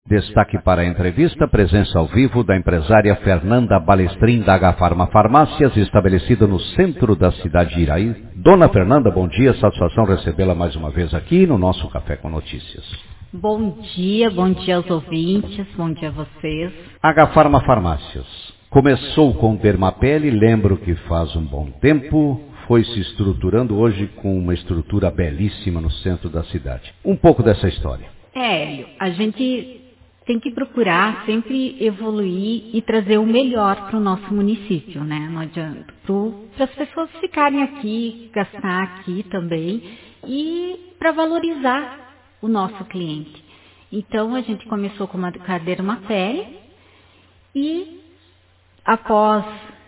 Destaque para a entrevista, presença ao vivo da empresária Fernanda Balestrin da Agafarma Farmácias, estabelecida no centro da cidade de Iraí. Dona Fernanda, bom dia, satisfação recebê-la mais uma vez aqui no nosso Café com Notícias. Bom dia aos ouvintes, bom dia a vocês. Agafarma Farmácias. Começou com Dermapele, lembro que faz um bom tempo, foi se estruturando hoje com uma estrutura belíssima no centro da cidade. Um pouco dessa história. Hélio, a gente tem que procurar sempre evoluir e trazer o melhor para o nosso município, né? Não adianta. Para as pessoas ficarem aqui, gastar aqui também e para valorizar o nosso cliente. Então, a gente começou com a Dermapele e após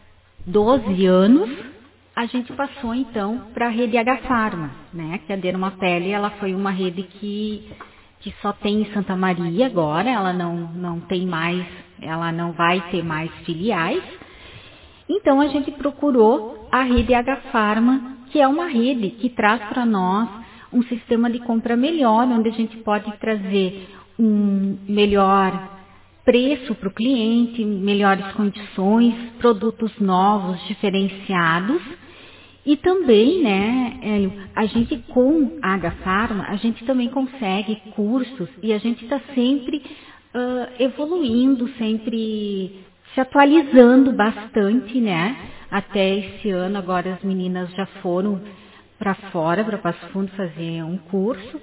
12 anos, a gente passou então para a rede Agafarma, né? Que a Dermapele, ela foi uma rede que só tem em Santa Maria agora, ela não tem mais, ela não vai ter mais filiais. Então a gente procurou a rede Agafarma, que é uma rede que traz para nós um sistema de compra melhor, onde a gente pode trazer um melhor preço para o cliente, melhores condições, produtos novos, diferenciados. E também, né, Hélio, a gente com a Agafarma, a gente também consegue cursos e a gente está sempre evoluindo, sempre se atualizando bastante, né? Até esse ano, agora as meninas já foram para fora, para Passo Fundo, fazer um curso.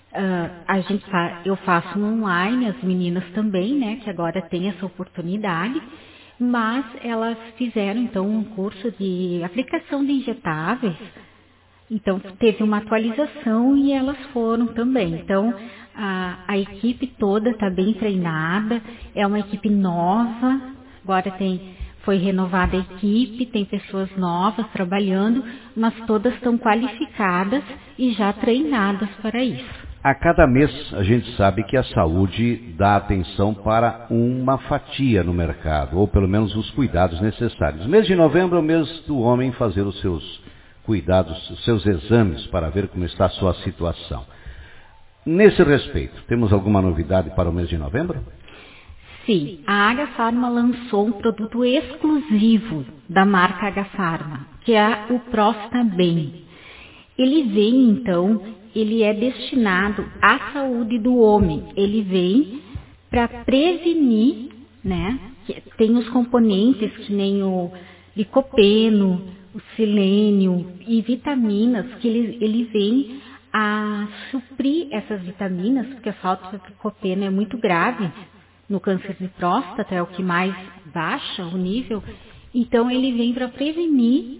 Eu faço um online, as meninas também, né, que agora tem essa oportunidade. Mas elas fizeram, então, um curso de aplicação de injetáveis. Então, teve uma atualização e elas foram também. Então, a equipe toda está bem treinada, é uma equipe nova, agora foi renovada a equipe, tem pessoas novas trabalhando, mas todas estão qualificadas e já treinadas para isso. A cada mês a gente sabe que a saúde dá atenção para uma fatia no mercado, ou pelo menos os cuidados necessários. O mês de novembro é o mês do homem fazer os seus cuidados, os seus exames para ver como está a sua situação. Nesse respeito, temos alguma novidade para o mês de novembro? Sim, a Agafarma lançou um produto exclusivo da marca Agafarma, que é o Próstata Bem. Ele vem, então, ele é destinado à saúde do homem. Ele vem para prevenir, né? Tem os componentes que nem o licopeno, o selênio e vitaminas, que ele vem a suprir essas vitaminas, porque a falta de licopeno é muito grave no câncer de próstata, é o que mais baixa o nível. Então, ele vem para prevenir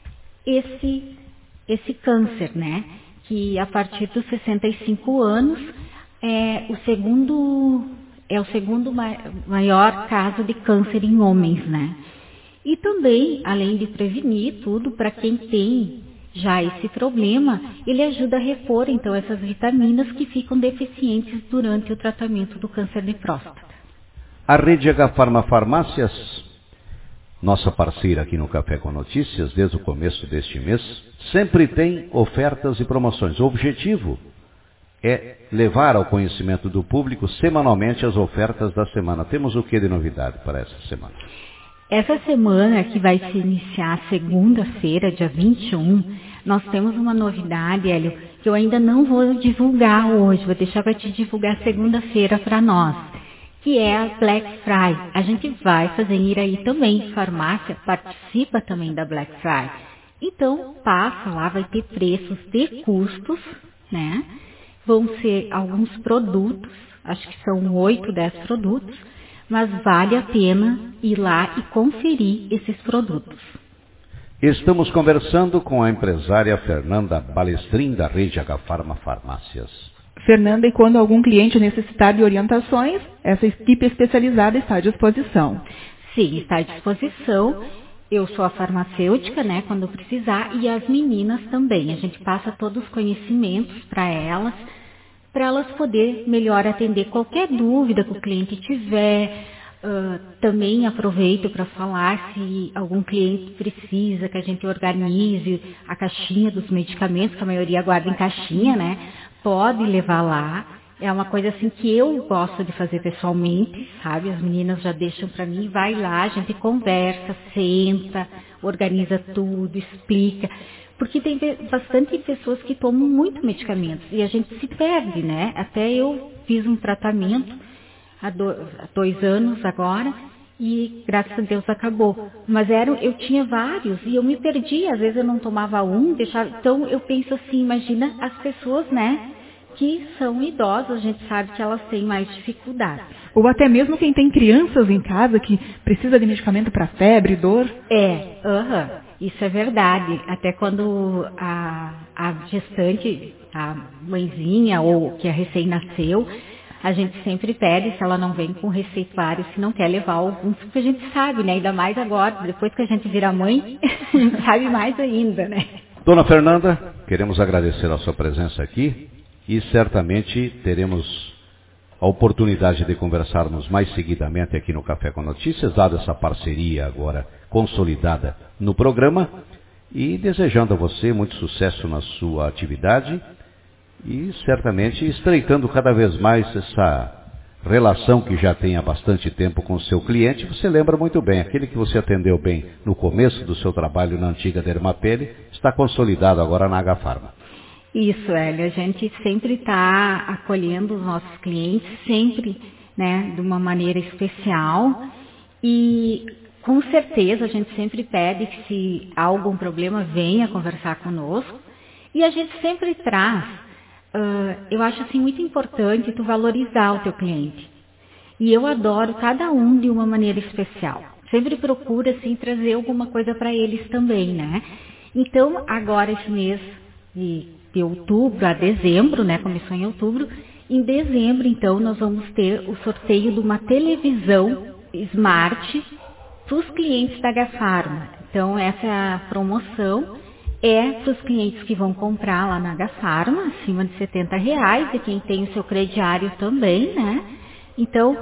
esse câncer, né? Que a partir dos 65 anos é o segundo maior caso de câncer em homens, né? E também, além de prevenir tudo, para quem tem já esse problema, ele ajuda a repor, então, essas vitaminas que ficam deficientes durante o tratamento do câncer de próstata. A rede Agafarma Farmácias, nossa parceira aqui no Café com Notícias, desde o começo deste mês, sempre tem ofertas e promoções. O objetivo é levar ao conhecimento do público semanalmente as ofertas da semana. Temos o que de novidade para essa semana? Essa semana, que vai se iniciar segunda-feira, dia 21, nós temos uma novidade, Hélio, que eu ainda não vou divulgar hoje, vou deixar para te divulgar segunda-feira para nós, que é a Black Friday. A gente vai fazer em Iraí também, farmácia participa também da Black Friday. Então, passa lá, vai ter preços de custos, né? Vão ser alguns produtos, acho que são 8, 10 produtos, mas vale a pena ir lá e conferir esses produtos. Estamos conversando com a empresária Fernanda Balestrin, da rede Agafarma Farmácias. Fernanda, e quando algum cliente necessitar de orientações, essa equipe especializada está à disposição. Sim, está à disposição. Eu sou a farmacêutica, né, quando precisar, e as meninas também. A gente passa todos os conhecimentos para elas poderem melhor atender qualquer dúvida que o cliente tiver. Também aproveito para falar se algum cliente precisa que a gente organize a caixinha dos medicamentos, que a maioria guarda em caixinha, né? Pode levar lá É uma coisa assim que eu gosto de fazer pessoalmente, sabe? As meninas já deixam para mim, vai lá, a gente conversa, senta, organiza tudo, explica. Porque tem bastante pessoas que tomam muito medicamentos e a gente se perde, né? Até eu fiz um tratamento há 2 anos agora e graças a Deus acabou. Mas eu tinha vários e eu me perdi, às vezes eu não tomava deixava. Então eu penso assim, imagina as pessoas, né? Que são idosas, a gente sabe que elas têm mais dificuldade. Ou até mesmo quem tem crianças em casa que precisa de medicamento para febre, dor. Isso é verdade. Até quando a gestante, a mãezinha ou que a recém-nasceu, a gente sempre pede se ela não vem com receituário, se não quer levar alguns, porque a gente sabe, né? Ainda mais agora, depois que a gente vira mãe, a gente sabe mais ainda, né? Dona Fernanda, queremos agradecer a sua presença aqui. E certamente teremos a oportunidade de conversarmos mais seguidamente aqui no Café com Notícias, dada essa parceria agora consolidada no programa, e desejando a você muito sucesso na sua atividade e certamente estreitando cada vez mais essa relação que já tem há bastante tempo com o seu cliente. Você lembra muito bem, aquele que você atendeu bem no começo do seu trabalho na antiga Dermapele, está consolidado agora na Agafarma. Isso, Hélio, a gente sempre está acolhendo os nossos clientes, sempre, né, de uma maneira especial e com certeza a gente sempre pede que se há algum problema venha conversar conosco e a gente sempre traz, eu acho assim muito importante tu valorizar o teu cliente e eu adoro cada um de uma maneira especial, sempre procuro assim trazer alguma coisa para eles também, né? Então agora esse mês de outubro a dezembro, né? Começou em outubro. Em dezembro, então, nós vamos ter o sorteio de uma televisão Smart para os clientes da Agafarma. Então, essa promoção é para os clientes que vão comprar lá na Agafarma, acima de R$70, e quem tem o seu crediário também, né? Então,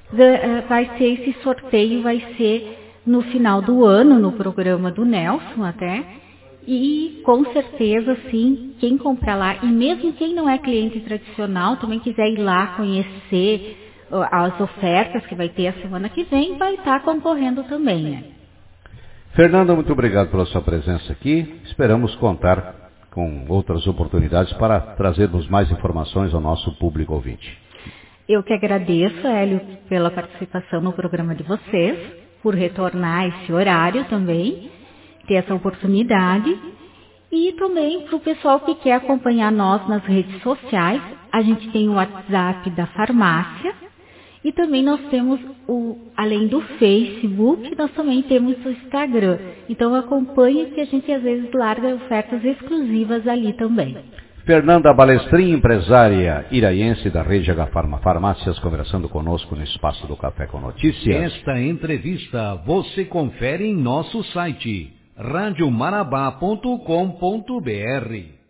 vai ser esse sorteio, vai ser no final do ano, no programa do Nelson até. E com certeza, sim, quem comprar lá, e mesmo quem não é cliente tradicional, também quiser ir lá conhecer as ofertas que vai ter a semana que vem, vai estar concorrendo também, né? Fernanda, muito obrigado pela sua presença aqui. Esperamos contar com outras oportunidades para trazermos mais informações ao nosso público ouvinte. Eu que agradeço, Hélio, pela participação no programa de vocês, por retornar esse horário também, ter essa oportunidade e também para o pessoal que quer acompanhar nós nas redes sociais, a gente tem o WhatsApp da farmácia e também nós temos, além do Facebook, nós também temos o Instagram. Então acompanhe que a gente às vezes larga ofertas exclusivas ali também. Fernanda Balestrin, empresária iraiense da rede Agafarma Farmácias, conversando conosco no espaço do Café com Notícias. Esta entrevista você confere em nosso site radiomarabá.com.br.